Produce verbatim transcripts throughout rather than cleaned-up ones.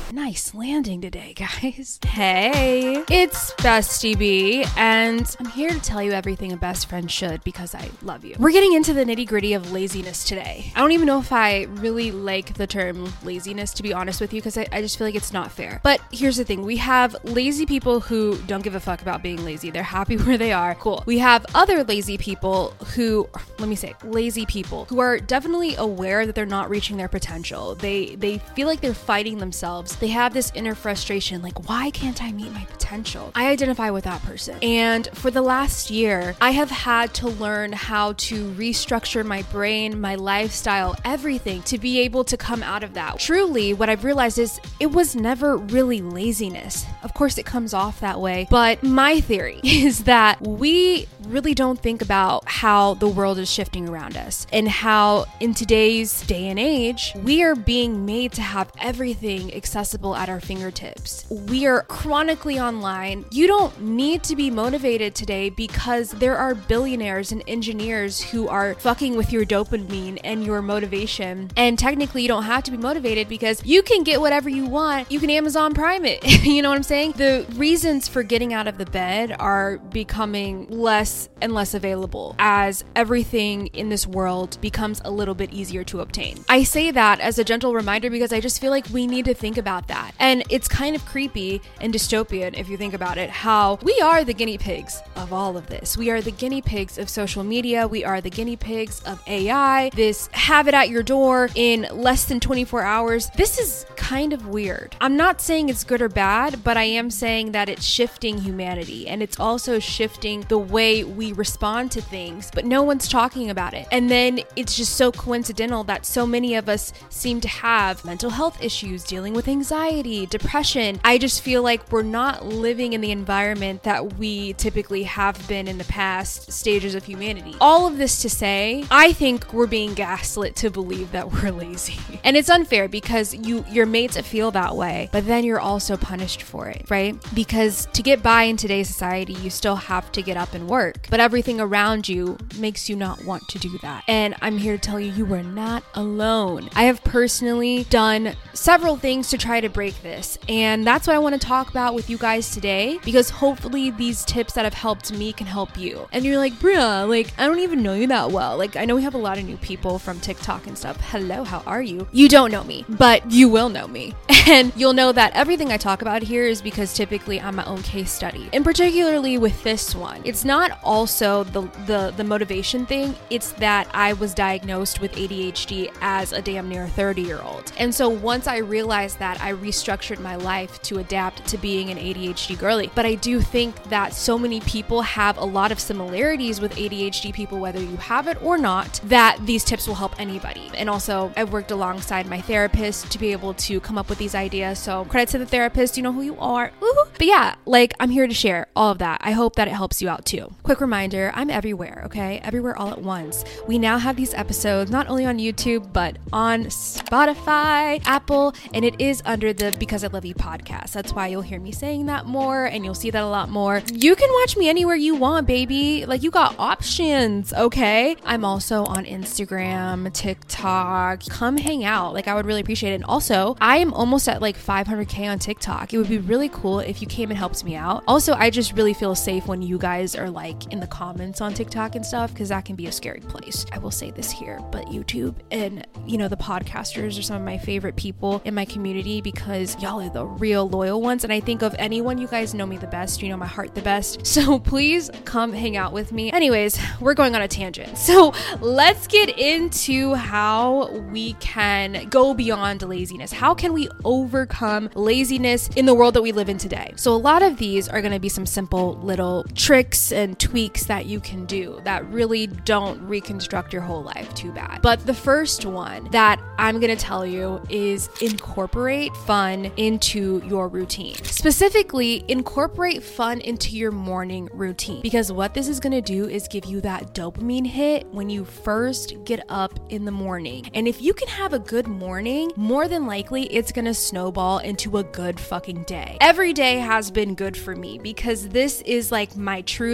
Nice landing today, guys. Hey, it's Bestie B, and I'm here to tell you everything a best friend should because I love you. We're getting into the nitty gritty of laziness today. I don't even know if I really like the term laziness, to be honest with you, because I, I just feel like it's not fair. But here's the thing. We have lazy people who don't give a fuck about being lazy. They're happy where they are. Cool. We have other lazy people who, let me say, lazy people who are definitely aware that they're not reaching their potential. They, they feel like they're fighting themselves. They have this inner frustration, like, why can't I meet my potential? I identify with that person. And for the last year, I have had to learn how to restructure my brain, my lifestyle, everything to be able to come out of that. Truly, what I've realized is it was never really laziness. Of course, it comes off that way, but my theory is that we really don't think about how the world is shifting around us and how in today's day and age, we are being made to have everything accessible at our fingertips. We are chronically online. You don't need to be motivated today because there are billionaires and engineers who are fucking with your dopamine and your motivation. And technically, you don't have to be motivated because you can get whatever you want. You can Amazon Prime it. You know what I'm saying? The reasons for getting out of the bed are becoming less and less available as everything in this world becomes a little bit easier to obtain. I say that as a gentle reminder because I just feel like we need to think about that. And it's kind of creepy and dystopian if you think about it, how we are the guinea pigs of all of this. We are the guinea pigs of social media. We are the guinea pigs of A I. This have it at your door in less than twenty-four hours. This is kind of weird. I'm not saying it's good or bad, but I am saying that it's shifting humanity and it's also shifting the way we respond to things, but no one's talking about it. And then it's just so coincidental that so many of us seem to have mental health issues, dealing with anxiety, depression. I just feel like we're not living in the environment that we typically have been in the past stages of humanity. All of this to say, I think we're being gaslit to believe that we're lazy. And it's unfair because you, you're made to feel that way, but then you're also punished for it, right? Because to get by in today's society, you still have to get up and work, but everything around you makes you not want to do that. And I'm here to tell you, you are not alone. I have personally done several things to try to break this, and that's what I want to talk about with you guys today, because hopefully these tips that have helped me can help you. And you're like, Bria, like, I don't even know you that well. Like, I know we have a lot of new people from TikTok and stuff. Hello, how are you? You don't know me, but you will know me. And you'll know that everything I talk about here is because typically I'm my own case study. And particularly with this one, it's not also the, the, the motivation thing. It's that I was diagnosed with A D H D as a damn near thirty year old. And so once I realized that, I restructured my life to adapt to being an A D H D girly. But I do think that so many people have a lot of similarities with A D H D people, whether you have it or not, that these tips will help anybody. And also I've worked alongside my therapist to be able to come up with these ideas. So credit to the therapist, you know who you are. Woo-hoo. But yeah, like, I'm here to share all of that. I hope that it helps you out too. Quick reminder, I'm everywhere, okay? Everywhere all at once. We now have these episodes not only on YouTube, but on Spotify, Apple, and it is under the Because I Love You podcast. That's why you'll hear me saying that more and you'll see that a lot more. You can watch me anywhere you want, baby. Like, you got options, okay? I'm also on Instagram, TikTok. Come hang out. Like, I would really appreciate it. And also, I am almost at like five hundred K on TikTok. It would be really cool if you came and helped me out. Also, I just really feel safe when you guys are like in the comments on TikTok and stuff, because that can be a scary place. I will say this here, but YouTube and, you know, the podcasters are some of my favorite people in my community because y'all are the real loyal ones. And I think of anyone, you guys know me the best, you know my heart the best. So please come hang out with me. Anyways, we're going on a tangent. So let's get into how we can go beyond laziness. How can we overcome laziness in the world that we live in today? So a lot of these are going to be some simple little tricks and tweaks that you can do that really don't reconstruct your whole life too bad. But the first one that I'm going to tell you is incorporate fun into your routine. Specifically, incorporate fun into your morning routine, because what this is going to do is give you that dopamine hit when you first get up in the morning. And if you can have a good morning, more than likely it's going to snowball into a good fucking day. Every day has been good for me because this is like my truth, my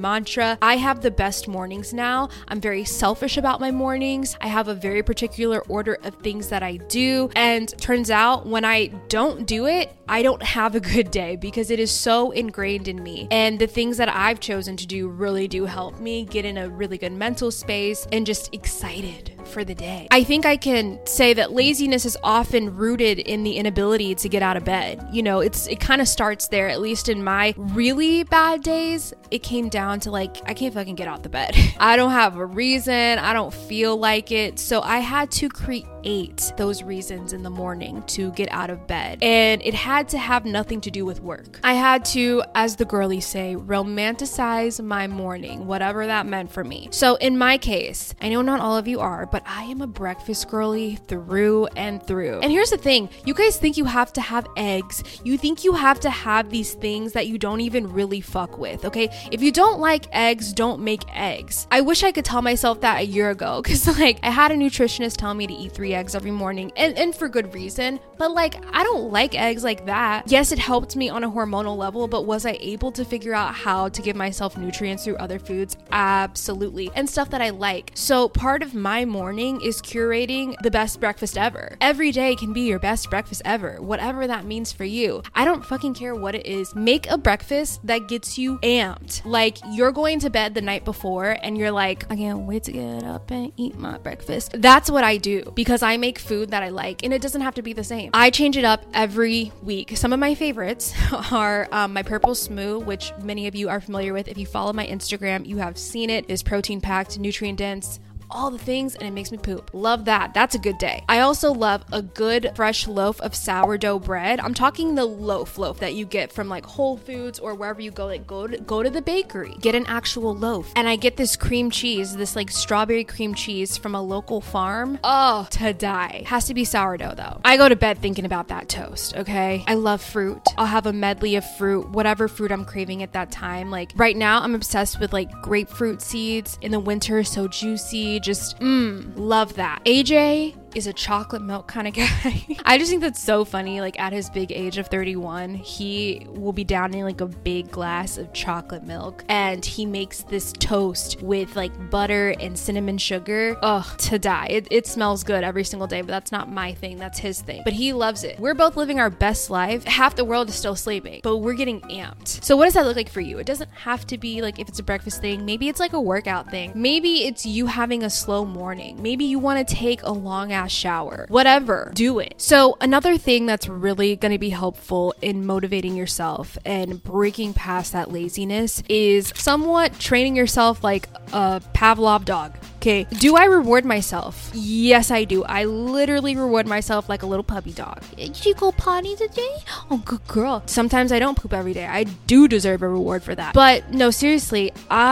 mantra. I have the best mornings now. I'm very selfish about my mornings. I have a very particular order of things that I do. And turns out when I don't do it, I don't have a good day because it is so ingrained in me. And the things that I've chosen to do really do help me get in a really good mental space and just excited for the day. I think I can say that laziness is often rooted in the inability to get out of bed. You know, it's it kind of starts there, at least in my really bad days. It came down to like, I can't fucking get out the bed. I don't have a reason. I don't feel like it. So I had to create those reasons in the morning to get out of bed. And it had to have nothing to do with work. I had to, as the girlies say, romanticize my morning, whatever that meant for me. So in my case, I know not all of you are, but I am a breakfast girly through and through. And here's the thing, you guys think you have to have eggs. You think you have to have these things that you don't even really fuck with, okay? If you don't like eggs, don't make eggs. I wish I could tell myself that a year ago, because like I had a nutritionist tell me to eat three eggs every morning, and, and for good reason, but like I don't like eggs like that. Yes, it helped me on a hormonal level, but was I able to figure out how to give myself nutrients through other foods? Absolutely. And stuff that I like. So part of my morning is curating the best breakfast ever. Every day can be your best breakfast ever, whatever that means for you. I don't fucking care what it is. Make a breakfast that gets you amped. Like you're going to bed the night before and you're like, I can't wait to get up and eat my breakfast. That's what I do because I make food that I like, and it doesn't have to be the same. I change it up every week. Some of my favorites are um, my purple smooth, which many of you are familiar with. If you follow my Instagram, you have seen it. It's protein packed, nutrient dense, all the things, and it makes me poop. Love that. That's a good day. I also love a good fresh loaf of sourdough bread. I'm talking the loaf loaf that you get from like Whole Foods or wherever you go. Like go to, go to the bakery, get an actual loaf. And I get this cream cheese, this like strawberry cream cheese from a local farm. Oh, to die. Has to be sourdough though. I go to bed thinking about that toast, okay? I love fruit. I'll have a medley of fruit, whatever fruit I'm craving at that time. Like right now, I'm obsessed with like grapefruit seeds. In the winter, so juicy. Just, mmm, love that. A J is a chocolate milk kind of guy. I just think that's so funny. Like at his big age of thirty-one, he will be downing like a big glass of chocolate milk, and he makes this toast with like butter and cinnamon sugar. Ugh, to die. It, it smells good every single day, but that's not my thing. That's his thing. But he loves it. We're both living our best life. Half the world is still sleeping, but we're getting amped. So what does that look like for you? It doesn't have to be like if it's a breakfast thing. Maybe it's like a workout thing. Maybe it's you having a slow morning. Maybe you want to take a long ass shower. Whatever, do it. So another thing that's really going to be helpful in motivating yourself and breaking past that laziness is somewhat training yourself like a Pavlov dog. Okay, do I reward myself? Yes, I do. I literally reward myself like a little puppy dog. Did you go potty today? Oh, good girl. Sometimes I don't poop every day. I do deserve a reward for that. But no, seriously,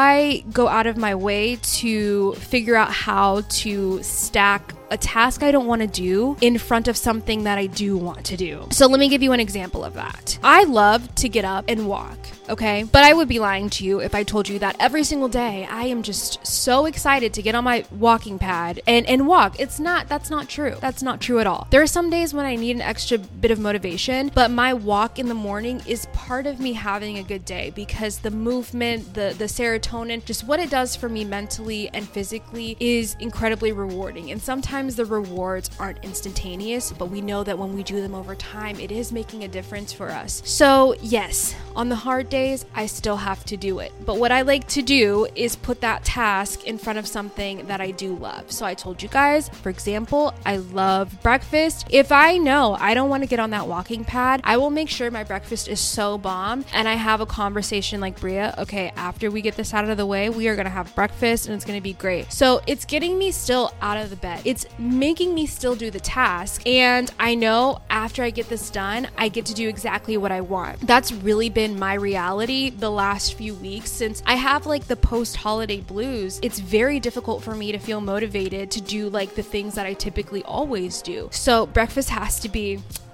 I go out of my way to figure out how to stack a task I don't want to do in front of something that I do want to do. So let me give you an example of that. I love to get up and walk, okay? But I would be lying to you if I told you that every single day I am just so excited to get on my walking pad and, and walk. It's not, that's not true. That's not true at all. There are some days when I need an extra bit of motivation, but my walk in the morning is part of me having a good day because the movement, the, the serotonin, just what it does for me mentally and physically is incredibly rewarding. And sometimes the rewards aren't instantaneous, but we know that when we do them over time, it is making a difference for us. So yes, on the hard days, I still have to do it. But what I like to do is put that task in front of something that I do love. So I told you guys, for example, I love breakfast. If I know I don't want to get on that walking pad, I will make sure my breakfast is so bomb and I have a conversation like, Bria, okay, after we get this out of the way, we are going to have breakfast and it's going to be great. So it's getting me still out of the bed. It's making me still do the task. And I know after I get this done, I get to do exactly what I want. That's really been my reality the last few weeks since I have like the post-holiday blues. It's very difficult for me to feel motivated to do like the things that I typically always do. So breakfast has to be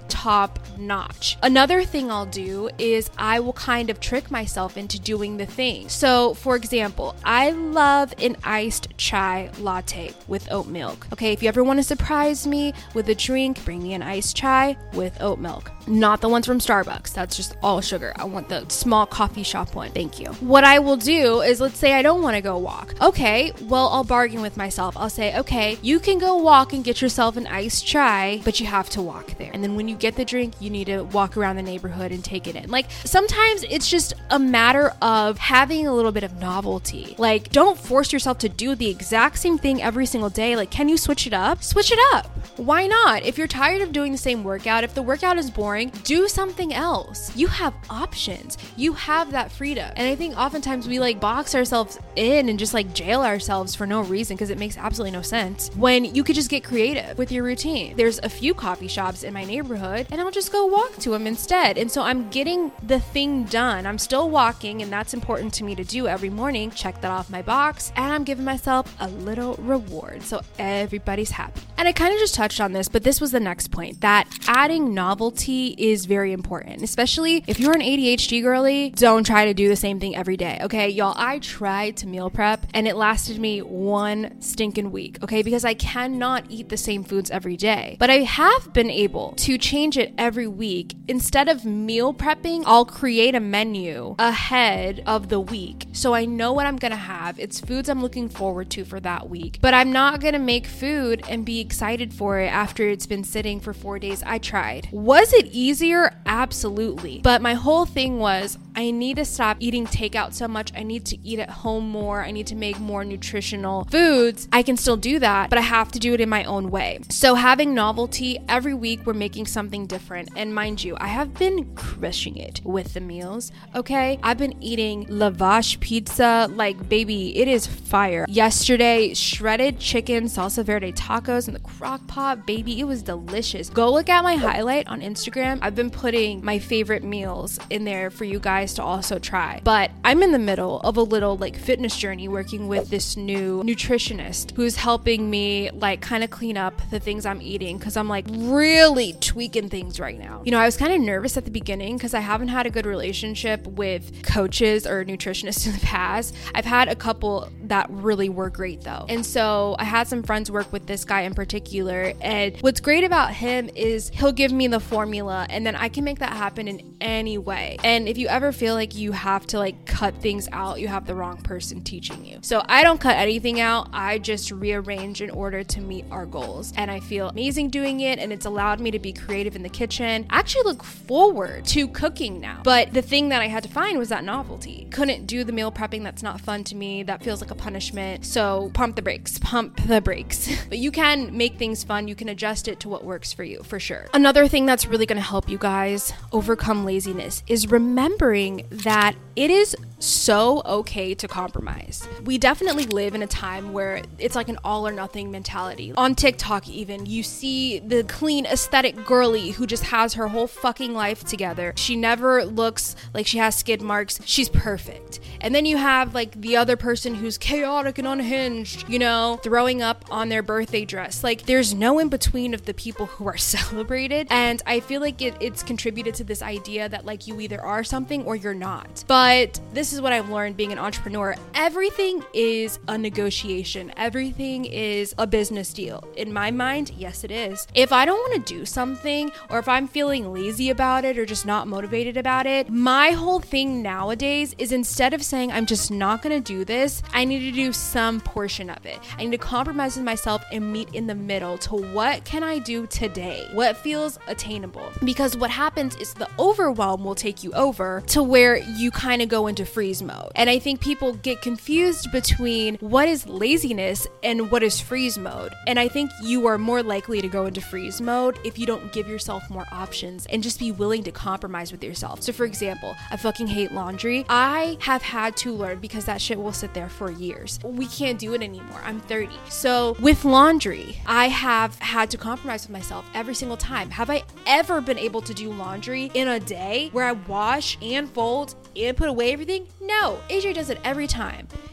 top notch. Another thing I'll do is I will kind of trick myself into doing the thing. So for example, I love an iced chai latte with oat milk. Okay, if you ever want to surprise me with a drink, bring me an iced chai with oat milk. Not the ones from Starbucks. That's just all sugar. I want the small coffee shop one. Thank you. What I will do is, let's say I don't want to go walk. Okay, well, I'll bargain with myself. I'll say, okay, you can go walk and get yourself an iced chai, but you have to walk there. And then when you get the drink, you need to walk around the neighborhood and take it in. Like, sometimes it's just a matter of having a little bit of novelty. Like, don't force yourself to do the exact same thing every single day. Like, can you switch it up? Switch it up. Why not? If you're tired of doing the same workout, if the workout is boring, do something else. You have options. You have that freedom. And I think oftentimes we like box ourselves in and just like jail ourselves for no reason, because it makes absolutely no sense, when you could just get creative with your routine. There's a few coffee shops in my neighborhood and I'll just go walk to them instead. And so I'm getting the thing done. I'm still walking, and that's important to me to do every morning. Check that off my box, and I'm giving myself a little reward so everybody's happy. And I kind of just touched on this, but this was the next point, that adding novelty is very important, especially if you're an A D H D girly. Don't try to do the same thing every day. Okay, y'all, I tried to meal prep and it lasted me one stinking week. Okay, because I cannot eat the same foods every day, but I have been able to change it every week. Instead of meal prepping, I'll create a menu ahead of the week, so I know what I'm gonna have. It's foods I'm looking forward to for that week, but I'm not gonna make food and be excited for it after it's been sitting for four days. I tried. Was it easier? Absolutely. But my whole thing was, I need to stop eating takeout so much. I need to eat at home more. I need to make more nutritional foods. I can still do that, but I have to do it in my own way. So having novelty, every week we're making something different. And mind you, I have been crushing it with the meals. Okay, I've been eating lavash pizza like, baby, it is fire. Yesterday, shredded chicken salsa verde tacos in the crock pot, baby, it was delicious. Go look at my highlight on Instagram. I've been putting my favorite meals in there for you guys to also try. But I'm in the middle of a little like fitness journey, working with this new nutritionist who's helping me like kind of clean up the things I'm eating, because I'm like really tweaking things right now. You know, I was kind of nervous at the beginning because I haven't had a good relationship with coaches or nutritionists in the past. I've had a couple that really were great though. And so I had some friends work with this guy in particular, and what's great about him is he'll give me the formula and then I can make that happen in any way. And if you ever feel like you have to like cut things out, you have the wrong person teaching you. So I don't cut anything out. I just rearrange in order to meet our goals. And I feel amazing doing it, and it's allowed me to be creative in the kitchen. I actually look forward to cooking now. But the thing that I had to find was that novelty. Couldn't do the meal prepping. That's not fun to me. That feels like a punishment. So pump the brakes, pump the brakes. But you can make things fun. You can adjust it to what works for you, for sure. Another thing that's really going to help you guys overcome laziness is remembering that it is so okay to compromise. We definitely live in a time where it's like an all or nothing mentality. On TikTok even, you see the clean aesthetic girly who just has her whole fucking life together. She never looks like she has skid marks. She's perfect. And then you have like the other person who's chaotic and unhinged, you know, throwing up on their birthday dress. Like, there's no in between of the people who are celebrated. And I feel like it, it's contributed to this idea that like you either are something or you're not. But this is what I've learned being an entrepreneur. Everything is a negotiation. Everything is a business deal. In my mind, yes, it is. If I don't want to do something, or if I'm feeling lazy about it or just not motivated about it, my whole thing nowadays is, instead of saying I'm just not going to do this, I need to do some portion of it. I need to compromise with myself and meet in the middle to what can I do today? What feels attainable? Because what happens is the overwhelm will take you over to where you kind of go into freeze mode. And I think people get confused between what is laziness and what is freeze mode. And I think you are more likely to go into freeze mode if you don't give yourself more options and just be willing to compromise with yourself. So for example, I fucking hate laundry. I have had to learn, because that shit will sit there for years. We can't do it anymore. I'm thirty. So with laundry, I have had to compromise with myself every single time. Have I ever been able to do laundry in a day where I wash and fold and put away everything? No. A J does it every time.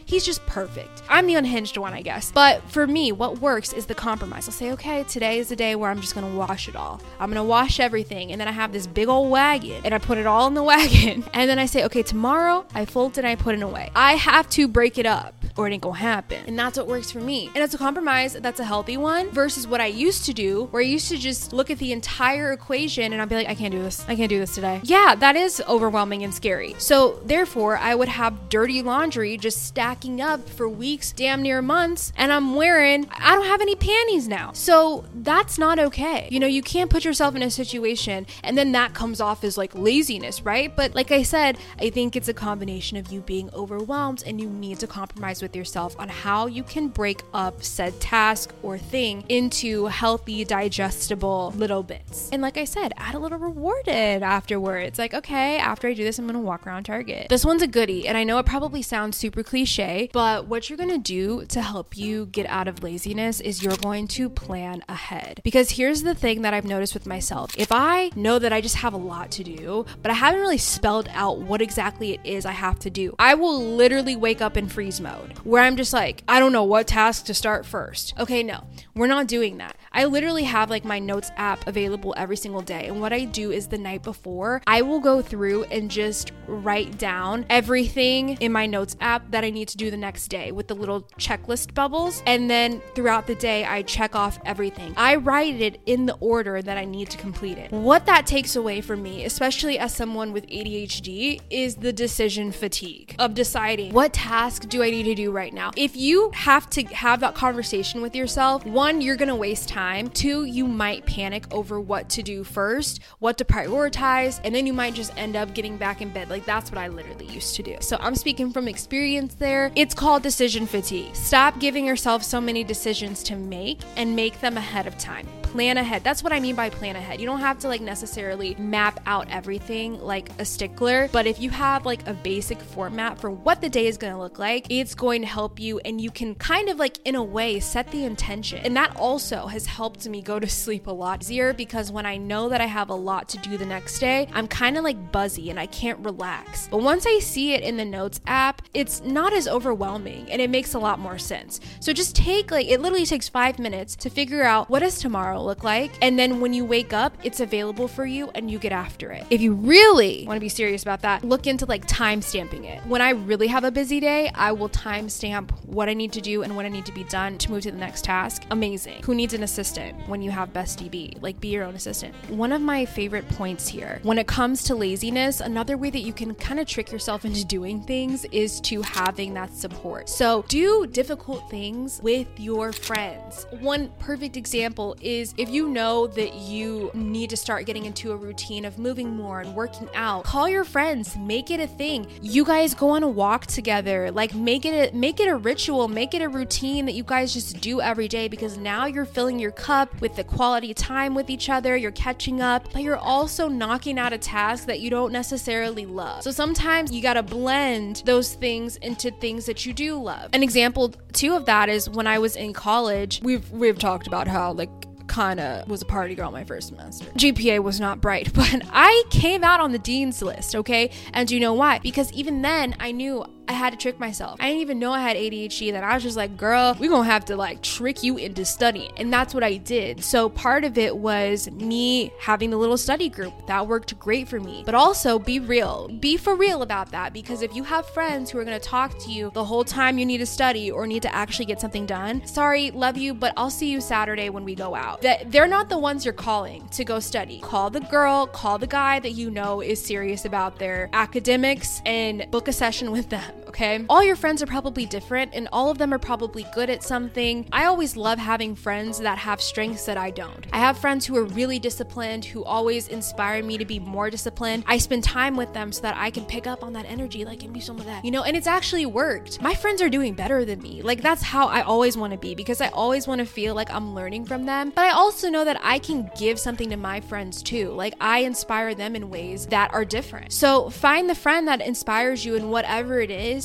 He's just perfect. I'm the unhinged one, I guess. But for me, what works is the compromise. I'll say, okay, today is the day where I'm just gonna wash it all. I'm gonna wash everything. And then I have this big old wagon and I put it all in the wagon. And then I say, okay, tomorrow I fold it and I put it away. I have to break it up or it ain't gonna happen. And that's what works for me. And it's a compromise that's a healthy one versus what I used to do, where I used to just look at the entire equation and I'd be like, I can't do this. I can't do this today. Yeah, that is overwhelming and scary. So therefore, I would have dirty laundry just stacking up for weeks, damn near months, and I'm wearing, I don't have any panties now. So that's not okay. You know, you can't put yourself in a situation and then that comes off as like laziness, right? But like I said, I think it's a combination of you being overwhelmed and you need to compromise with yourself on how you can break up said task or thing into healthy, digestible little bits. And like I said, add a little reward in afterwards. Like, okay, after I do this, I'm gonna walk around Target. This one's a goodie, and I know it probably sounds super cliche, but what you're gonna do to help you get out of laziness is you're going to plan ahead. Because here's the thing that I've noticed with myself. If I know that I just have a lot to do, but I haven't really spelled out what exactly it is I have to do, I will literally wake up in freeze mode, where I'm just like, I don't know what task to start first. Okay, no, we're not doing that. I literally have like my notes app available every single day. And what I do is the night before, I will go through and just write down everything in my notes app that I need to do the next day with the little checklist bubbles. And then throughout the day, I check off everything. I write it in the order that I need to complete it. What that takes away from me, especially as someone with A D H D, is the decision fatigue of deciding what task do I need to do right now. If you have to have that conversation with yourself, one, you're gonna waste time. Two, you might panic over what to do first, what to prioritize, and then you might just end up getting back in bed. Like, that's what I literally used to do. So I'm speaking from experience there. It's called decision fatigue. Stop giving yourself so many decisions to make and make them ahead of time. Plan ahead. That's what I mean by plan ahead. You don't have to like necessarily map out everything like a stickler, but if you have like a basic format for what the day is going to look like, it's going to help you, and you can kind of like in a way set the intention. And that also has helped me go to sleep a lot easier, because when I know that I have a lot to do the next day, I'm kind of like buzzy and I can't relax. But once I see it in the notes app, it's not as overwhelming and it makes a lot more sense. So just take like, it literally takes five minutes to figure out what does tomorrow look like, and then when you wake up, it's available for you and you get after it. If you really want to be serious about that, look into like time stamping it. When I really have a busy day, I will time stamp what I need to do and what I need to be done to move to the next task. Amazing. Who needs an assistant when you have BestDB? Like, be your own assistant. One of my favorite points here, when it comes to laziness, another way that you can kind of trick yourself into doing things is to having that support. So do difficult things with your friends. One perfect example is if you know that you need to start getting into a routine of moving more and working out, call your friends, make it a thing. You guys go on a walk together, like make it a, make it a ritual, make it a routine that you guys just do every day, because now you're filling your cup with the quality time with each other, you're catching up, but you're also knocking out a task that you don't necessarily love. So sometimes you gotta blend those things into things that you do love. An example too of that is when I was in college, we've we've talked about how like kind of was a party girl my first semester. G P A was not bright, but I came out on the dean's list, okay? And you know why? Because even then I knew I had to trick myself. I didn't even know I had A D H D. Then I was just like, girl, we're gonna have to like trick you into studying. And that's what I did. So part of it was me having the little study group. That worked great for me. But also be real. Be for real about that, because if you have friends who are gonna talk to you the whole time you need to study or need to actually get something done, sorry, love you, but I'll see you Saturday when we go out. That they're not the ones you're calling to go study. Call the girl, call the guy that you know is serious about their academics, and book a session with them. Okay? All your friends are probably different and all of them are probably good at something. I always love having friends that have strengths that I don't. I have friends who are really disciplined, who always inspire me to be more disciplined. I spend time with them so that I can pick up on that energy, like give me some of that, you know, and it's actually worked. My friends are doing better than me. Like that's how I always want to be, because I always want to feel like I'm learning from them. But I also know that I can give something to my friends too. Like I inspire them in ways that are different. So find the friend that inspires you in whatever it is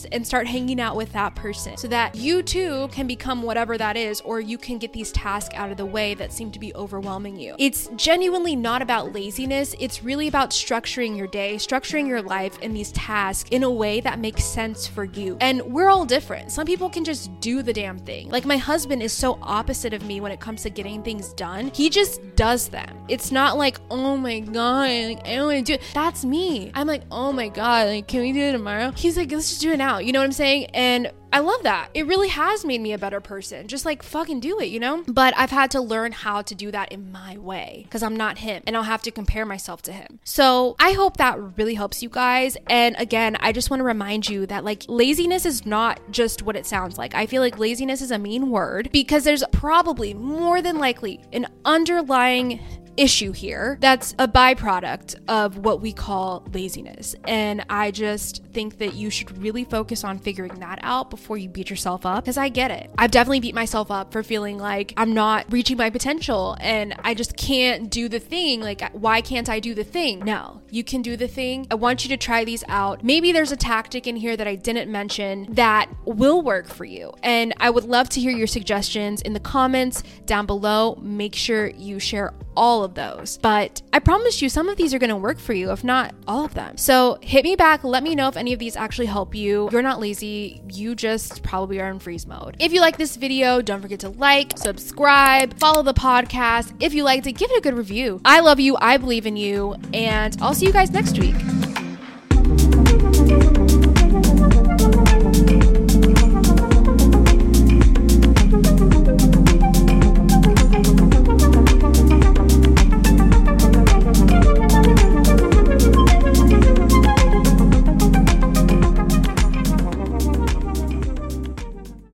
past and start hanging out with that person so that you too can become whatever that is, or you can get these tasks out of the way that seem to be overwhelming you. It's genuinely not about laziness. It's really about structuring your day, structuring your life and these tasks in a way that makes sense for you. And we're all different. Some people can just do the damn thing. Like my husband is so opposite of me when it comes to getting things done. He just does them. It's not like, oh my God, like, I don't want to do it. That's me. I'm like, oh my God, like, can we do it tomorrow? He's like, let's just do it now. You know what I'm saying? And I love that. It really has made me a better person. Just like fucking do it, you know? But I've had to learn how to do that in my way because I'm not him and I'll have to compare myself to him. So I hope that really helps you guys. And again, I just want to remind you that like laziness is not just what it sounds like. I feel like laziness is a mean word because there's probably more than likely an underlying issue here that's a byproduct of what we call laziness. And I just think that you should really focus on figuring that out before you beat yourself up, because I get it. I've definitely beat myself up for feeling like I'm not reaching my potential and I just can't do the thing. Like, why can't I do the thing? No, you can do the thing. I want you to try these out. Maybe there's a tactic in here that I didn't mention that will work for you. And I would love to hear your suggestions in the comments down below. Make sure you share all of those. But I promise you some of these are going to work for you, if not all of them. So hit me back. Let me know if any of these actually help you. You're not lazy. You just probably are in freeze mode. If you like this video, don't forget to like, subscribe, follow the podcast. If you liked it, give it a good review. I love you. I believe in you. And I'll see you guys next week.